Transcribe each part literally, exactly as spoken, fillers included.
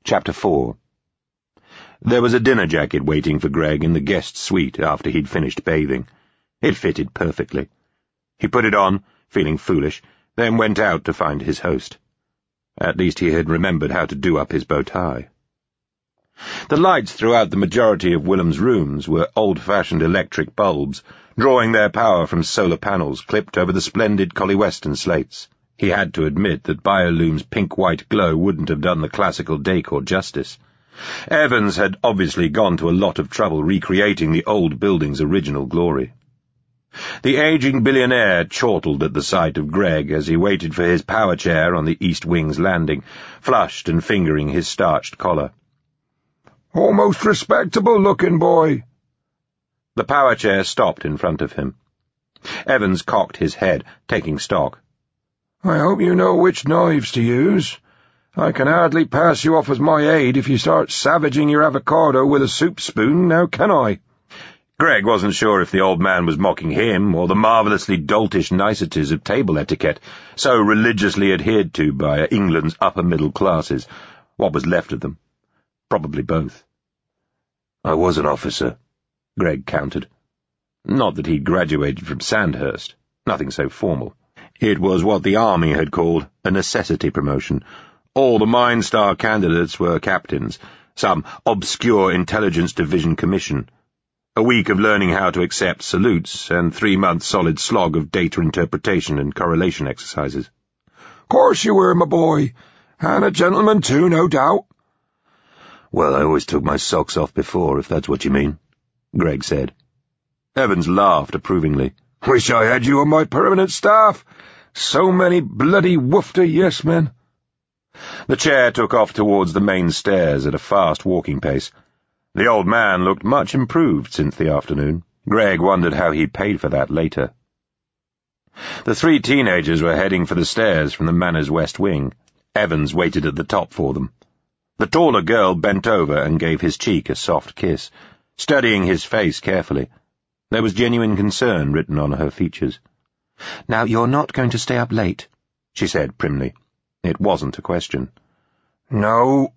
Chapter four. There was a dinner jacket waiting for Greg in the guest suite after he'd finished bathing. It fitted perfectly. He put it on, feeling foolish, then went out to find his host. At least he had remembered how to do up his bow tie. The lights throughout the majority of Willem's rooms were old-fashioned electric bulbs, drawing their power from solar panels clipped over the splendid Collie Weston slates. He had to admit that Biolume's pink-white glow wouldn't have done the classical decor justice. Evans had obviously gone to a lot of trouble recreating the old building's original glory. The aging billionaire chortled at the sight of Greg as he waited for his power chair on the East Wing's landing, flushed and fingering his starched collar. "Almost respectable-looking boy." The power chair stopped in front of him. Evans cocked his head, taking stock. "I hope you know which knives to use. I can hardly pass you off as my aide if you start savaging your avocado with a soup spoon, now can I?" Greg wasn't sure if the old man was mocking him or the marvellously doltish niceties of table etiquette, so religiously adhered to by England's upper-middle classes, what was left of them. Probably both. "I was an officer," Greg countered. Not that he'd graduated from Sandhurst, nothing so formal. It was what the army had called a necessity promotion. All the Mine Star candidates were captains, some obscure intelligence division commission. A week of learning how to accept salutes, and three months solid slog of data interpretation and correlation exercises. "Course you were, my boy, and a gentleman too, no doubt." "Well, I always took my socks off before, if that's what you mean," Greg said. Evans laughed approvingly. "Wish I had you on my permanent staff. So many bloody woofter yes-men." The chair took off towards the main stairs at a fast walking pace. The old man looked much improved since the afternoon. Greg wondered how he paid for that later. The three teenagers were heading for the stairs from the Manor's west wing. Evans waited at the top for them. The taller girl bent over and gave his cheek a soft kiss, studying his face carefully. There was genuine concern written on her features. "Now, you're not going to stay up late," she said primly. It wasn't a question. "No."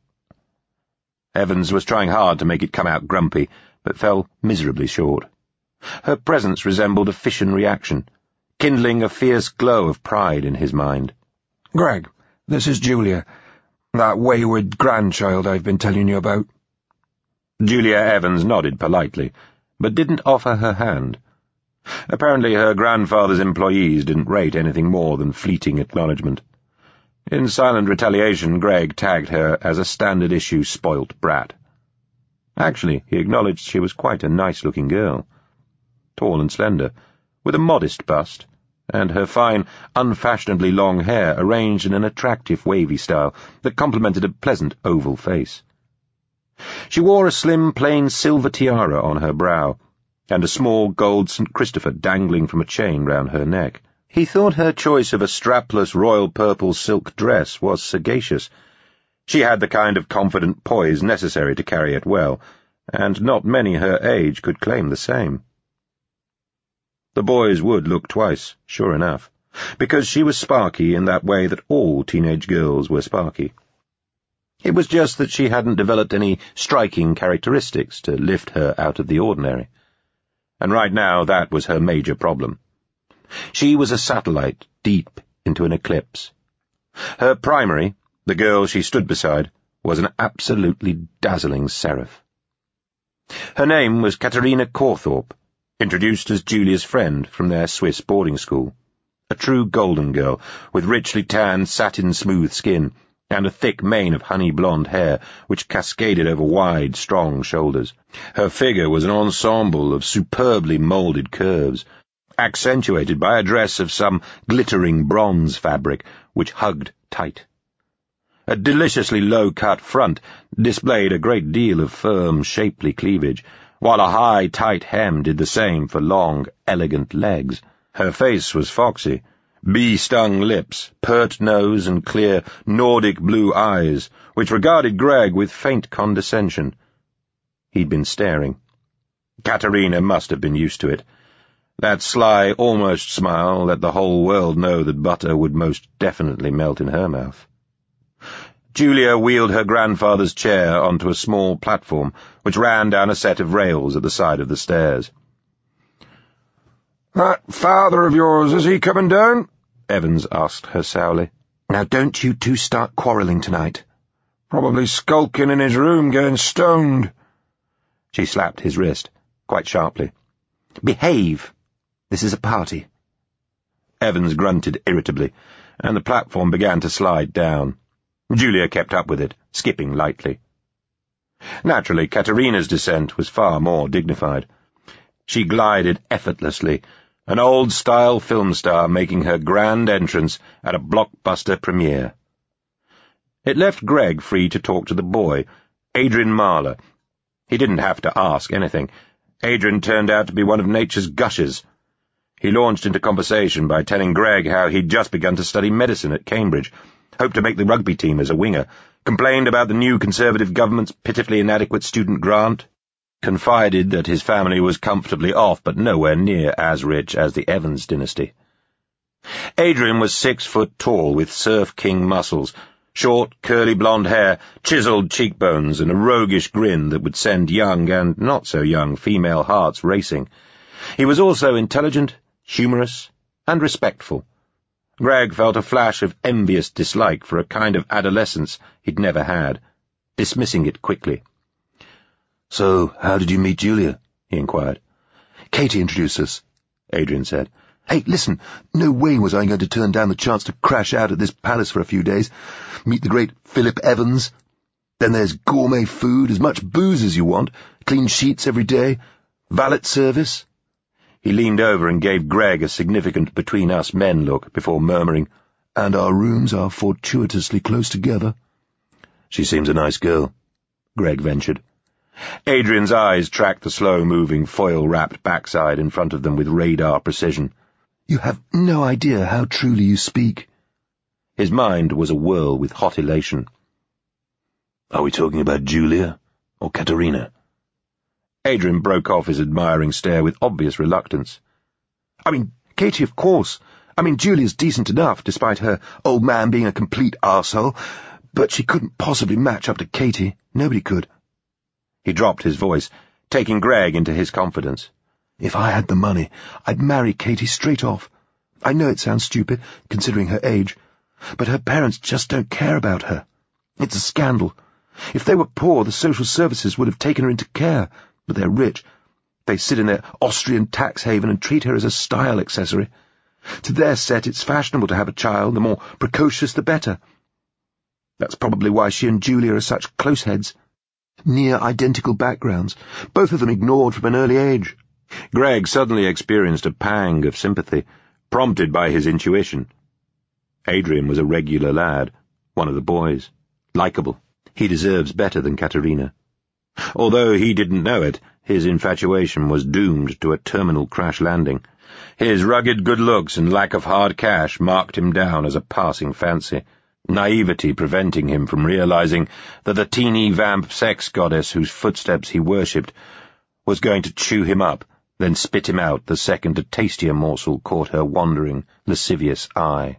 Evans was trying hard to make it come out grumpy, but fell miserably short. Her presence resembled a fission reaction, kindling a fierce glow of pride in his mind. "Greg, this is Julia, that wayward grandchild I've been telling you about." Julia Evans nodded politely, but didn't offer her hand. Apparently her grandfather's employees didn't rate anything more than fleeting acknowledgement. In silent retaliation, Greg tagged her as a standard-issue spoilt brat. Actually, he acknowledged she was quite a nice-looking girl. Tall and slender, with a modest bust, and her fine, unfashionably long hair arranged in an attractive wavy style that complemented a pleasant oval face. She wore a slim, plain silver tiara on her brow, and a small gold Saint Christopher dangling from a chain round her neck. He thought her choice of a strapless royal purple silk dress was sagacious. She had the kind of confident poise necessary to carry it well, and not many her age could claim the same. The boys would look twice, sure enough, because she was sparky in that way that all teenage girls were sparky. It was just that she hadn't developed any striking characteristics to lift her out of the ordinary. And right now that was her major problem. She was a satellite deep into an eclipse. Her primary, the girl she stood beside, was an absolutely dazzling seraph. Her name was Katerina Cawthorpe, introduced as Julia's friend from their Swiss boarding school. A true golden girl, with richly tanned, satin-smooth skin, and a thick mane of honey-blonde hair which cascaded over wide, strong shoulders. Her figure was an ensemble of superbly moulded curves, accentuated by a dress of some glittering bronze fabric which hugged tight. A deliciously low-cut front displayed a great deal of firm, shapely cleavage, while a high, tight hem did the same for long, elegant legs. Her face was foxy, bee-stung lips, pert nose, and clear, Nordic blue eyes, which regarded Greg with faint condescension. He'd been staring. Katerina must have been used to it. That sly, almost smile let the whole world know that butter would most definitely melt in her mouth. Julia wheeled her grandfather's chair onto a small platform which ran down a set of rails at the side of the stairs. "That father of yours, is he coming down?" Evans asked her sourly. "Now don't you two start quarrelling tonight." "Probably skulking in his room getting stoned." She slapped his wrist, quite sharply. "Behave! This is a party." Evans grunted irritably, and the platform began to slide down. Julia kept up with it, skipping lightly. Naturally, Katerina's descent was far more dignified. She glided effortlessly, an old-style film star making her grand entrance at a blockbuster premiere. It left Greg free to talk to the boy, Adrian Marler. He didn't have to ask anything. Adrian turned out to be one of nature's gushers. He launched into conversation by telling Greg how he'd just begun to study medicine at Cambridge, hoped to make the rugby team as a winger, complained about the new Conservative government's pitifully inadequate student grant, confided that his family was comfortably off but nowhere near as rich as the Evans dynasty. Adrian was six foot tall with Surf King muscles, short, curly blonde hair, chiselled cheekbones, and a roguish grin that would send young and not-so-young female hearts racing. He was also intelligent, humorous, and respectful. Greg felt a flash of envious dislike for a kind of adolescence he'd never had, dismissing it quickly. "So, how did you meet Julia?" he inquired. "Katie introduced us," Adrian said. "Hey, listen, no way was I going to turn down the chance to crash out at this palace for a few days, meet the great Philip Evans. Then there's gourmet food, as much booze as you want, clean sheets every day, valet service." He leaned over and gave Greg a significant between-us-men look before murmuring, "And our rooms are fortuitously close together." "She seems a nice girl," Greg ventured. Adrian's eyes tracked the slow-moving, foil-wrapped backside in front of them with radar precision. "You have no idea how truly you speak." His mind was a whirl with hot elation. "Are we talking about Julia or Katerina?" Adrian broke off his admiring stare with obvious reluctance. "I mean, Katie, of course. I mean, Julia's decent enough, despite her old man being a complete arsehole, but she couldn't possibly match up to Katie. Nobody could." He dropped his voice, taking Greg into his confidence. "If I had the money, I'd marry Katie straight off. I know it sounds stupid, considering her age, but her parents just don't care about her. It's a scandal. If they were poor, the social services would have taken her into care, but they're rich. They sit in their Austrian tax haven and treat her as a style accessory. To their set, it's fashionable to have a child, the more precocious the better. That's probably why she and Julia are such close heads. Near identical backgrounds, both of them ignored from an early age." Greg suddenly experienced a pang of sympathy, prompted by his intuition. Adrian was a regular lad, one of the boys, likeable. He deserves better than Katerina. Although he didn't know it, his infatuation was doomed to a terminal crash landing. His rugged good looks and lack of hard cash marked him down as a passing fancy, naivety preventing him from realizing that the teeny vamp sex goddess whose footsteps he worshipped was going to chew him up, then spit him out the second a tastier morsel caught her wandering, lascivious eye.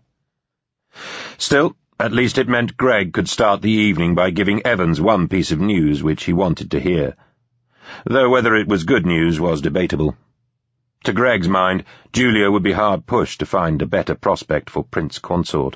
Still, at least it meant Greg could start the evening by giving Evans one piece of news which he wanted to hear, though whether it was good news was debatable. To Greg's mind, Julia would be hard-pushed to find a better prospect for Prince Consort.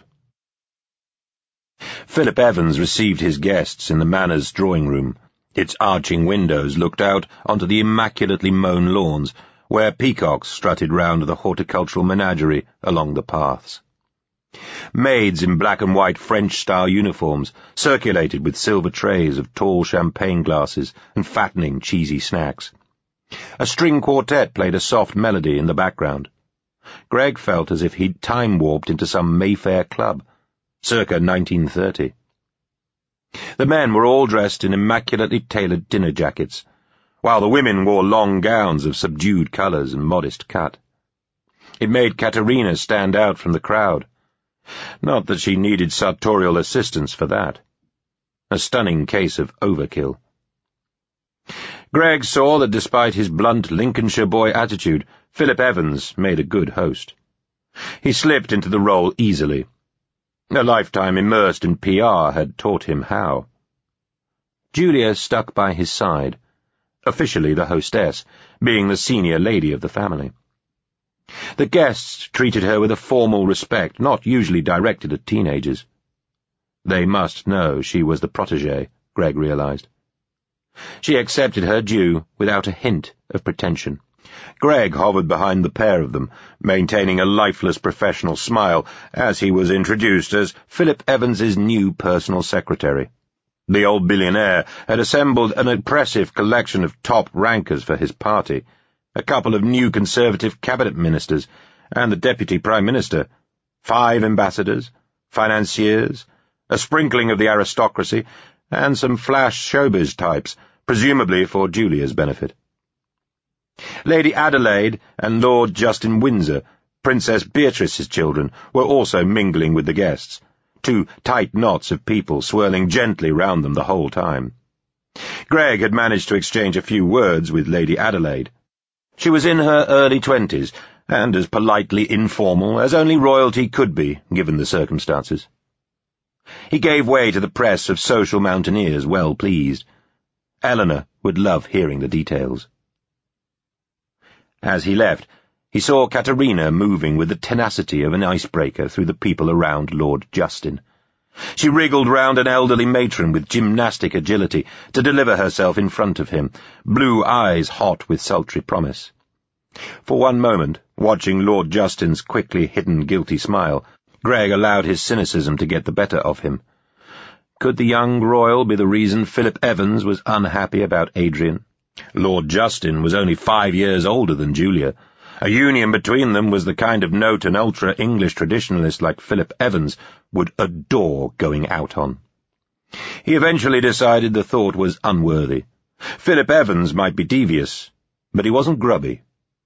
Philip Evans received his guests in the Manor's drawing-room. Its arching windows looked out onto the immaculately mown lawns, where peacocks strutted round the horticultural menagerie along the paths. Maids in black-and-white French-style uniforms circulated with silver trays of tall champagne glasses and fattening, cheesy snacks. A string quartet played a soft melody in the background. Greg felt as if he'd time-warped into some Mayfair club, circa nineteen thirty. The men were all dressed in immaculately tailored dinner jackets, while the women wore long gowns of subdued colours and modest cut. It made Katerina stand out from the crowd. Not that she needed sartorial assistance for that. A stunning case of overkill. Greg saw that despite his blunt Lincolnshire boy attitude, Philip Evans made a good host. He slipped into the role easily. A lifetime immersed in P R had taught him how. Julia stuck by his side, officially the hostess, being the senior lady of the family. The guests treated her with a formal respect not usually directed at teenagers. They must know she was the protégée, Greg realized. She accepted her due without a hint of pretension. Greg hovered behind the pair of them, maintaining a lifeless professional smile as he was introduced as Philip Evans's new personal secretary. The old billionaire had assembled an impressive collection of top rankers for his party, a couple of new Conservative cabinet ministers, and the Deputy Prime Minister, five ambassadors, financiers, a sprinkling of the aristocracy, and some flash showbiz types, presumably for Julia's benefit. Lady Adelaide and Lord Justin Windsor, Princess Beatrice's children, were also mingling with the guests, two tight knots of people swirling gently round them the whole time. Greg had managed to exchange a few words with Lady Adelaide. She was in her early twenties, and as politely informal as only royalty could be, given the circumstances. He gave way to the press of social mountaineers, well pleased. Eleanor would love hearing the details. As he left, he saw Katerina moving with the tenacity of an icebreaker through the people around Lord Justin. She wriggled round an elderly matron with gymnastic agility to deliver herself in front of him, blue eyes hot with sultry promise. For one moment, watching Lord Justin's quickly hidden guilty smile, Greg allowed his cynicism to get the better of him. Could the young royal be the reason Philip Evans was unhappy about Adrian? Lord Justin was only five years older than Julia. A union between them was the kind of note an ultra-English traditionalist like Philip Evans would adore going out on. He eventually decided the thought was unworthy. Philip Evans might be devious, but he wasn't grubby.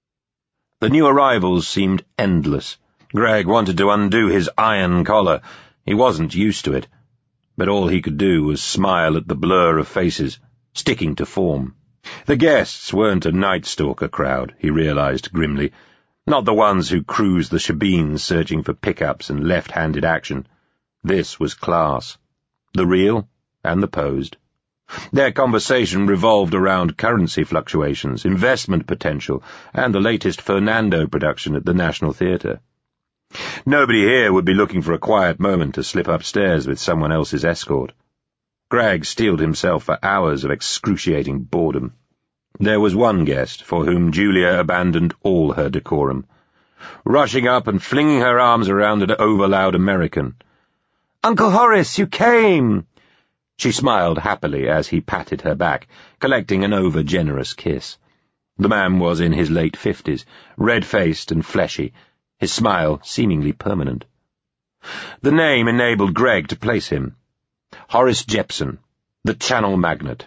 The new arrivals seemed endless. Greg wanted to undo his iron collar. He wasn't used to it, but all he could do was smile at the blur of faces, sticking to form. The guests weren't a Night Stalker crowd, he realized grimly, not the ones who cruised the shebeens searching for pickups and left-handed action. This was class, the real and the posed. Their conversation revolved around currency fluctuations, investment potential, and the latest Fernando production at the National Theatre. Nobody here would be looking for a quiet moment to slip upstairs with someone else's escort. Greg steeled himself for hours of excruciating boredom. There was one guest for whom Julia abandoned all her decorum, rushing up and flinging her arms around an over-loud American. "Uncle Horace, you came!" She smiled happily as he patted her back, collecting an over-generous kiss. The man was in his late fifties, red-faced and fleshy, his smile seemingly permanent. The name enabled Greg to place him. Horace Jepson, the Channel magnate.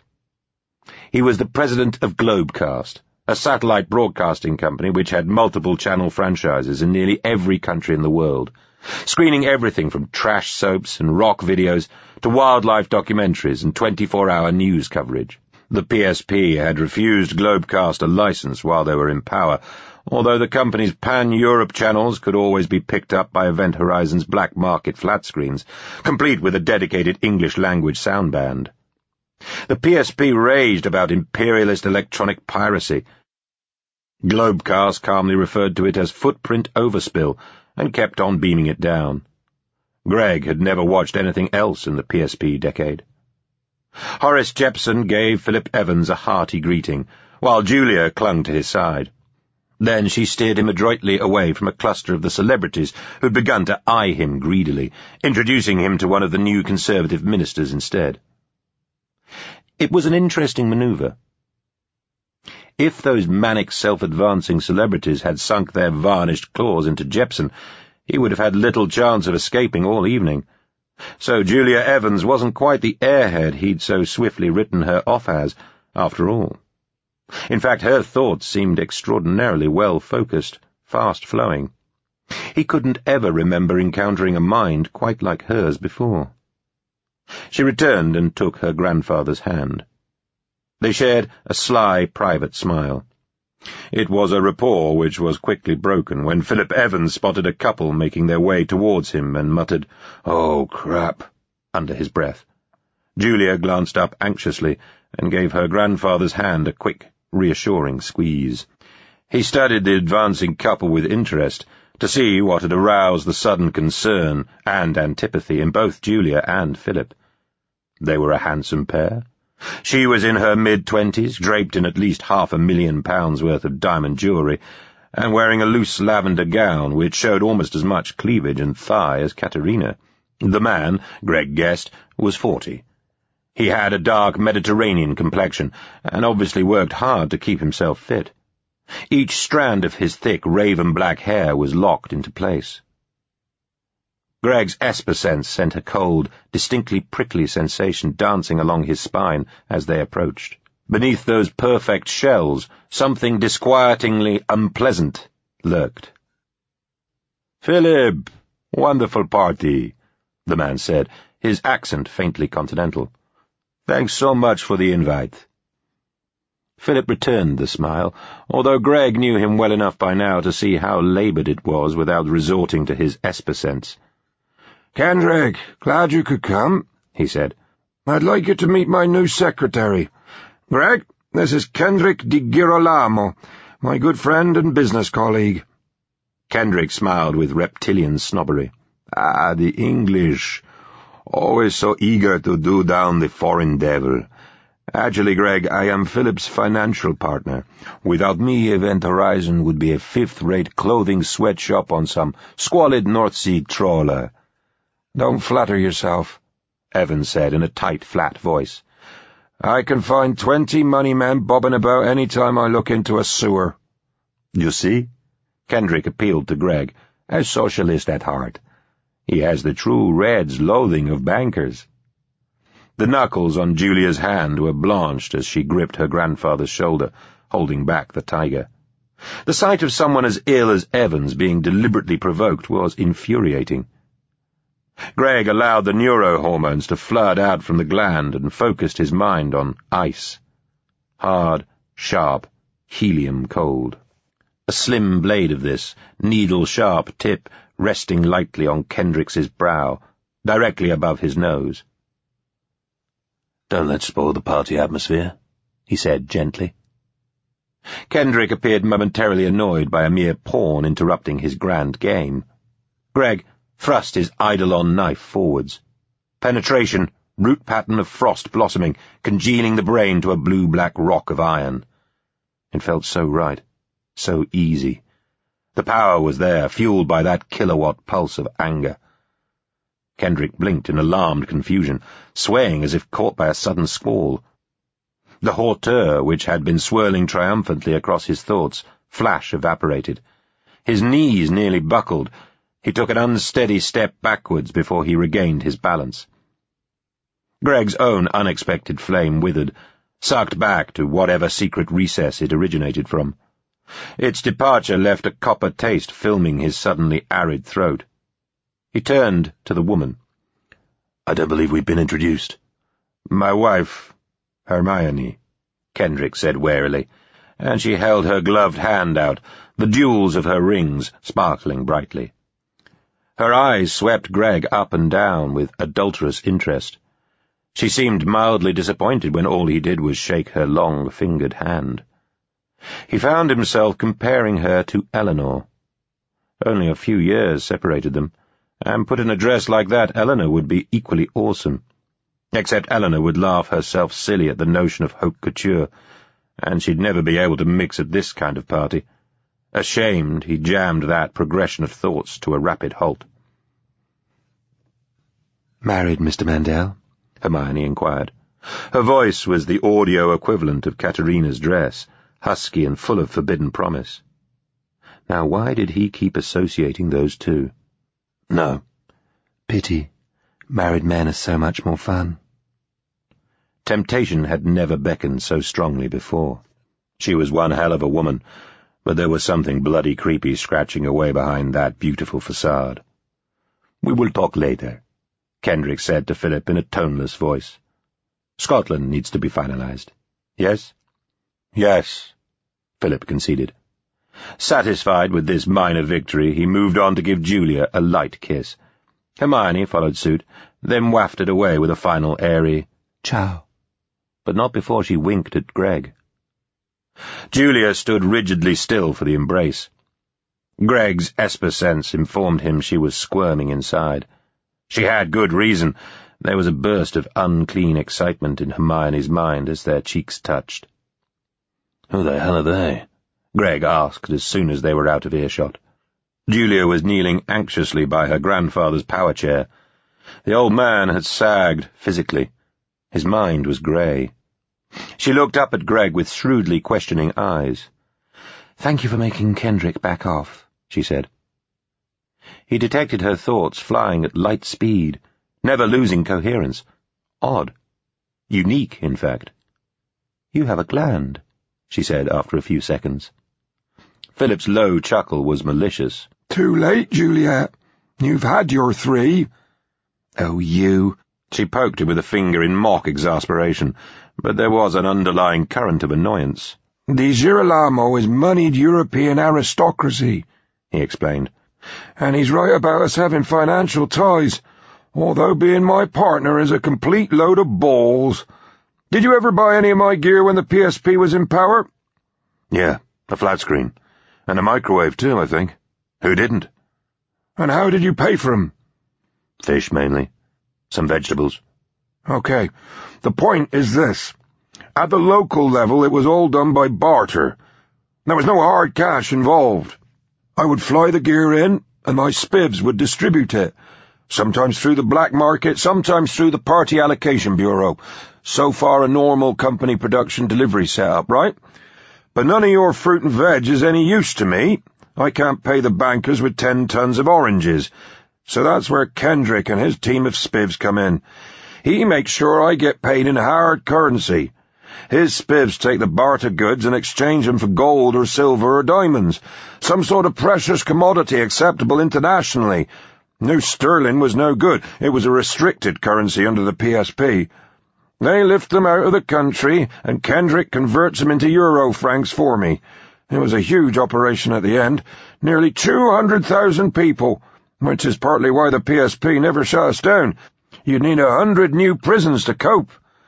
He was the president of Globecast, a satellite broadcasting company which had multiple channel franchises in nearly every country in the world, screening everything from trash soaps and rock videos to wildlife documentaries and twenty-four hour news coverage. The P S P had refused Globecast a license while they were in power, although the company's pan-Europe channels could always be picked up by Event Horizon's black market flat screens, complete with a dedicated English-language sound band. The P S P raged about imperialist electronic piracy. Globecast calmly referred to it as footprint overspill and kept on beaming it down. Greg had never watched anything else in the P S P decade. Horace Jepson gave Philip Evans a hearty greeting, while Julia clung to his side. Then she steered him adroitly away from a cluster of the celebrities who'd begun to eye him greedily, introducing him to one of the new Conservative ministers instead. It was an interesting manoeuvre. If those manic self-advancing celebrities had sunk their varnished claws into Jepson, he would have had little chance of escaping all evening. So Julia Evans wasn't quite the airhead he'd so swiftly written her off as, after all. In fact, her thoughts seemed extraordinarily well-focused, fast-flowing. He couldn't ever remember encountering a mind quite like hers before. She returned and took her grandfather's hand. They shared a sly, private smile. It was a rapport which was quickly broken when Philip Evans spotted a couple making their way towards him and muttered, "Oh, crap," under his breath. Julia glanced up anxiously and gave her grandfather's hand a quick, reassuring squeeze. He studied the advancing couple with interest to see what had aroused the sudden concern and antipathy in both Julia and Philip. They were a handsome pair. She was in her mid-twenties, draped in at least half a million pounds worth of diamond jewellery, and wearing a loose lavender gown which showed almost as much cleavage and thigh as Katerina. The man, Greg guessed, was forty. He had a dark Mediterranean complexion, and obviously worked hard to keep himself fit. Each strand of his thick raven-black hair was locked into place. Greg's esper sense sent a cold, distinctly prickly sensation dancing along his spine as they approached. Beneath those perfect shells, something disquietingly unpleasant lurked. "Philip, wonderful party," the man said, his accent faintly continental. "Thanks so much for the invite." Philip returned the smile, although Greg knew him well enough by now to see how laboured it was without resorting to his esper sense. "Kendrick, glad you could come," he said. "I'd like you to meet my new secretary. Greg, this is Kendrick Di Girolamo, my good friend and business colleague." Kendrick smiled with reptilian snobbery. "Ah, the English. Always so eager to do down the foreign devil. Actually, Greg, I am Philip's financial partner. Without me, Event Horizon would be a fifth-rate clothing sweatshop on some squalid North Sea trawler." "Don't flatter yourself," Evans said in a tight, flat voice. "I can find twenty money men bobbing about any time I look into a sewer." "You see?" Kendrick appealed to Greg, a socialist at heart. "He has the true Red's loathing of bankers." The knuckles on Julia's hand were blanched as she gripped her grandfather's shoulder, holding back the tiger. The sight of someone as ill as Evans being deliberately provoked was infuriating. Greg allowed the neurohormones to flood out from the gland and focused his mind on ice. Hard, sharp, helium-cold. A slim blade of this, needle-sharp tip resting lightly on Kendrick's brow, directly above his nose. "Don't let's spoil the party atmosphere," he said gently. Kendrick appeared momentarily annoyed by a mere pawn interrupting his grand game. Greg thrust his eidolon knife forwards. Penetration, root pattern of frost blossoming, congealing the brain to a blue-black rock of iron. It felt so right, so easy. The power was there, fueled by that kilowatt pulse of anger. Kendrick blinked in alarmed confusion, swaying as if caught by a sudden squall. The hauteur, which had been swirling triumphantly across his thoughts, flash evaporated. His knees nearly buckled. He took an unsteady step backwards before he regained his balance. Greg's own unexpected flame withered, sucked back to whatever secret recess it originated from. Its departure left a copper taste filming his suddenly arid throat. He turned to the woman. "I don't believe we've been introduced." "My wife, Hermione," Kendrick said warily, and she held her gloved hand out, the jewels of her rings sparkling brightly. Her eyes swept Greg up and down with adulterous interest. She seemed mildly disappointed when all he did was shake her long-fingered hand. He found himself comparing her to Eleanor. Only a few years separated them, and put in a dress like that Eleanor would be equally awesome. Except Eleanor would laugh herself silly at the notion of haute couture, and she'd never be able to mix at this kind of party. Ashamed, he jammed that progression of thoughts to a rapid halt. "Married, Mister Mandel?" Hermione inquired. Her voice was the audio equivalent of Katerina's dress, husky and full of forbidden promise. Now why did he keep associating those two? "No." "Pity. Married men are so much more fun." Temptation had never beckoned so strongly before. She was one hell of a woman, but there was something bloody creepy scratching away behind that beautiful facade. "We will talk later," Kendrick said to Philip in a toneless voice. "Scotland needs to be finalized. Yes?" "Yes," Philip conceded. Satisfied with this minor victory, he moved on to give Julia a light kiss. Hermione followed suit, then wafted away with a final airy ciao, but not before she winked at Greg. Julia stood rigidly still for the embrace. Greg's Esper sense informed him she was squirming inside. She had good reason. There was a burst of unclean excitement in Hermione's mind as their cheeks touched. "Who the hell are they?" Greg asked as soon as they were out of earshot. Julia was kneeling anxiously by her grandfather's power chair. The old man had sagged physically. His mind was grey. She looked up at Greg with shrewdly questioning eyes. "Thank you for making Kendrick back off," she said. He detected her thoughts flying at light speed, never losing coherence. Odd. Unique, in fact. "You have a gland," she said after a few seconds. Philip's low chuckle was malicious. "Too late, Juliet. You've had your three." "Oh, you." She poked him with a finger in mock exasperation, but there was an underlying current of annoyance. "Di Girolamo is moneyed European aristocracy," he explained. "And he's right about us having financial ties, although being my partner is a complete load of balls. Did you ever buy any of my gear when the P S P was in power?" "Yeah, a flat screen. And a microwave, too, I think. Who didn't?" "And how did you pay for 'em?" "Fish, mainly. Some vegetables." "Okay, the point is this. At the local level, it was all done by barter. There was no hard cash involved. I would fly the gear in, and my spivs would distribute it, sometimes through the black market, sometimes through the Party Allocation Bureau. So far a normal company production delivery setup, right? But none of your fruit and veg is any use to me. I can't pay the bankers with ten tons of oranges. So that's where Kendrick and his team of spivs come in. He makes sure I get paid in hard currency. His spivs take the barter goods and exchange them for gold or silver or diamonds, some sort of precious commodity acceptable internationally. New sterling was no good. It was a restricted currency under the P S P. They lift them out of the country, and Kendrick converts them into euro francs for me. It was a huge operation at the end. Nearly two hundred thousand people, which is partly why the P S P never shut us down. You'd need a hundred new prisons to cope.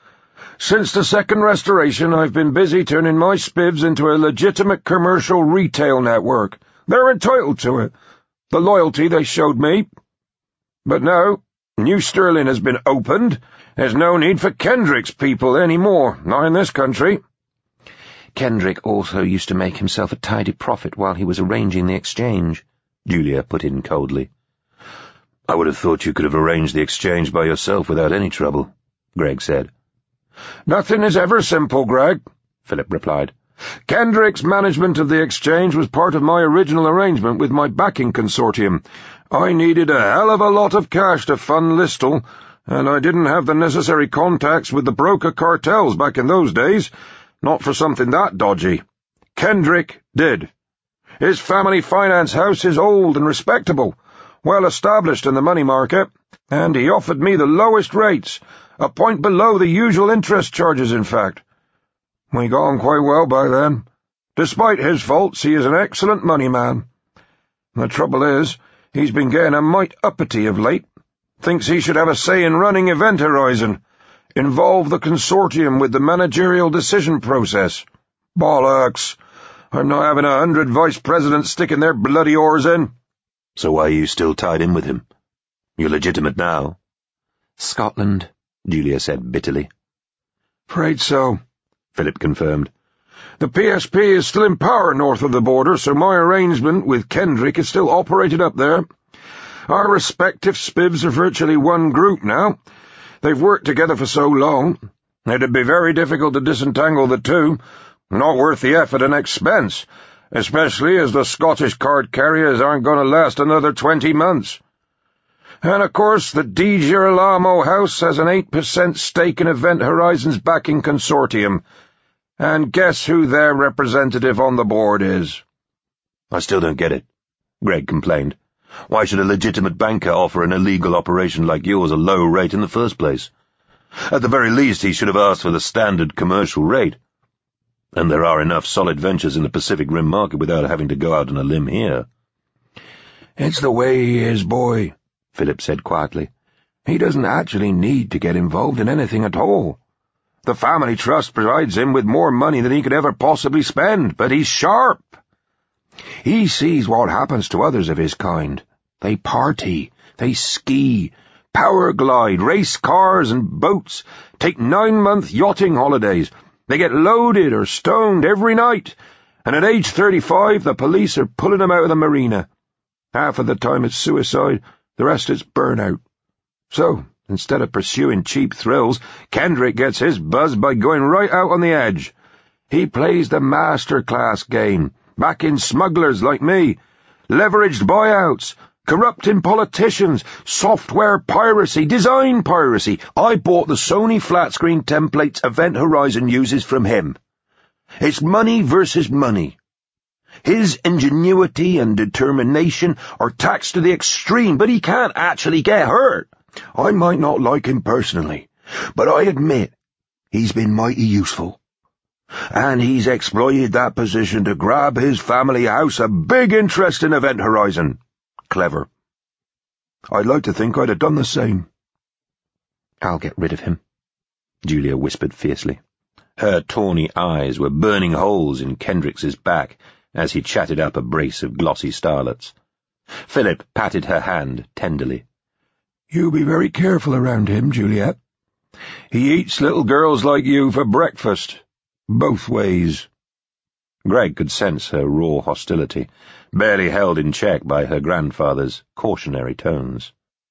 Since the Second Restoration, I've been busy turning my spivs into a legitimate commercial retail network. They're entitled to it. The loyalty they showed me. But now, New Sterling has been opened. There's no need for Kendrick's people anymore, not in this country." "Kendrick also used to make himself a tidy profit while he was arranging the exchange," Julia put in coldly. "I would have thought you could have arranged the exchange by yourself without any trouble," Greg said. "Nothing is ever simple, Greg," Philip replied. "Kendrick's management of the exchange was part of my original arrangement with my backing consortium. I needed a hell of a lot of cash to fund Listell, and I didn't have the necessary contacts with the broker cartels back in those days, not for something that dodgy. Kendrick did. His family finance house is old and respectable, well established in the money market, and he offered me the lowest rates, a point below the usual interest charges, in fact. We got on quite well by then. Despite his faults, he is an excellent money man. The trouble is, he's been getting a mite uppity of late. Thinks he should have a say in running Event Horizon. Involve the consortium with the managerial decision process. Bollocks! I'm not having a hundred vice presidents sticking their bloody oars in." "So why are you still tied in with him? You're legitimate now." "Scotland," Julia said bitterly. "Afraid so," Philip confirmed. "The P S P is still in power north of the border, so my arrangement with Kendrick is still operated up there. Our respective spivs are virtually one group now. They've worked together for so long. It'd be very difficult to disentangle the two. Not worth the effort and expense, especially as the Scottish card carriers aren't going to last another twenty months. And, of course, the Di Girolamo House has an eight percent stake in Event Horizon's backing consortium. And guess who their representative on the board is?" "I still don't get it," Greg complained. "Why should a legitimate banker offer an illegal operation like yours a low rate in the first place? At the very least, he should have asked for the standard commercial rate." And there are enough solid ventures in the Pacific Rim market without having to go out on a limb here. It's the way he is, boy, Philip said quietly. He doesn't actually need to get involved in anything at all. The family trust provides him with more money than he could ever possibly spend, but he's sharp. He sees what happens to others of his kind. They party, they ski, power glide, race cars and boats, take nine-month yachting holidays. They get loaded or stoned every night, and at age thirty-five the police are pulling them out of the marina. Half of the time it's suicide, the rest is burnout. So, instead of pursuing cheap thrills, Kendrick gets his buzz by going right out on the edge. He plays the master-class game, backing smugglers like me, leveraged buyouts, corrupting politicians, software piracy, design piracy. I bought the Sony flat-screen templates Event Horizon uses from him. It's money versus money. His ingenuity and determination are taxed to the extreme, but he can't actually get hurt. I might not like him personally, but I admit he's been mighty useful. And he's exploited that position to grab his family house a big interest in Event Horizon. Clever. I'd like to think I'd have done the same. I'll get rid of him, Julia whispered fiercely. Her tawny eyes were burning holes in Kendricks's back as he chatted up a brace of glossy starlets. Philip patted her hand tenderly. You be very careful around him, Juliet. He eats little girls like you for breakfast. Both ways. Greg could sense her raw hostility, barely held in check by her grandfather's cautionary tones.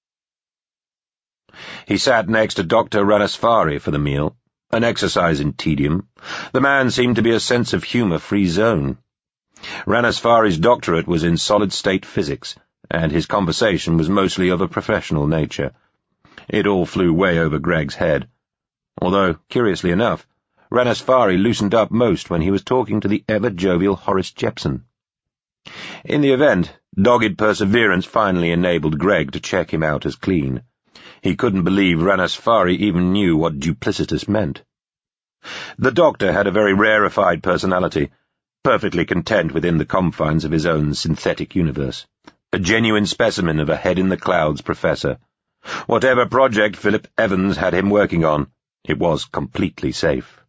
He sat next to Doctor Ranasfari for the meal, an exercise in tedium. The man seemed to be a sense of humour-free zone. Ranasfari's doctorate was in solid-state physics, and his conversation was mostly of a professional nature. It all flew way over Greg's head, although, curiously enough, Ranasfari loosened up most when he was talking to the ever-jovial Horace Jepson. In the event, dogged perseverance finally enabled Greg to check him out as clean. He couldn't believe Ranasfari even knew what duplicitous meant. The doctor had a very rarefied personality, perfectly content within the confines of his own synthetic universe. A genuine specimen of a head-in-the-clouds professor. Whatever project Philip Evans had him working on, it was completely safe.